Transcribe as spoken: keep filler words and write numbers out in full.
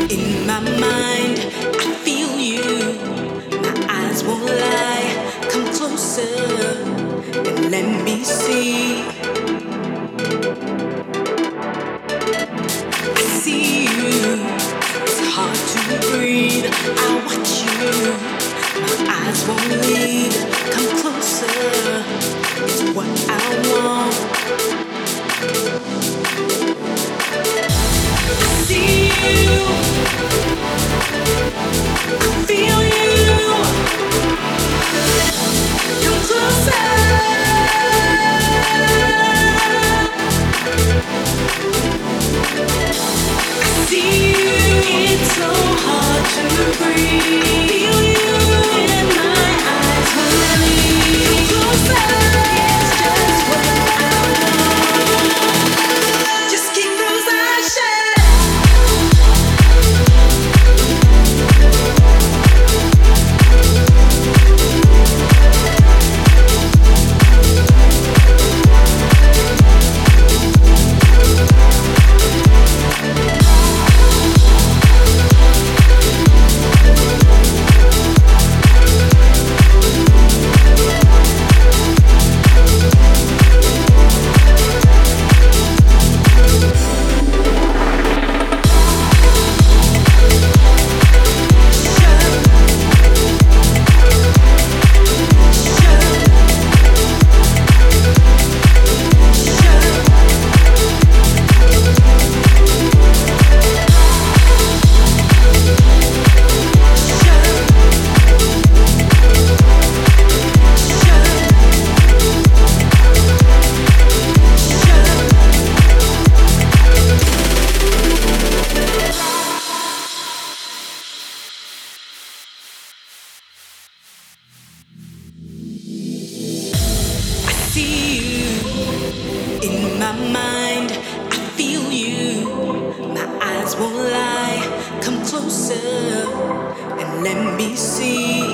In my mind, I feel you. My eyes won't lie. Come closer and let me see. I see you. It's hard to breathe. I watch you. My eyes won't leave. Come closer. It's what I want. I see you. I feel you. Come closer. I see you. It's so hard to breathe. Feel you in my eyes. Honey. Come closer. It's just what I want. Just keep those eyes shut. See you in my mind. I feel you. My eyes won't lie. Come closer and let me see.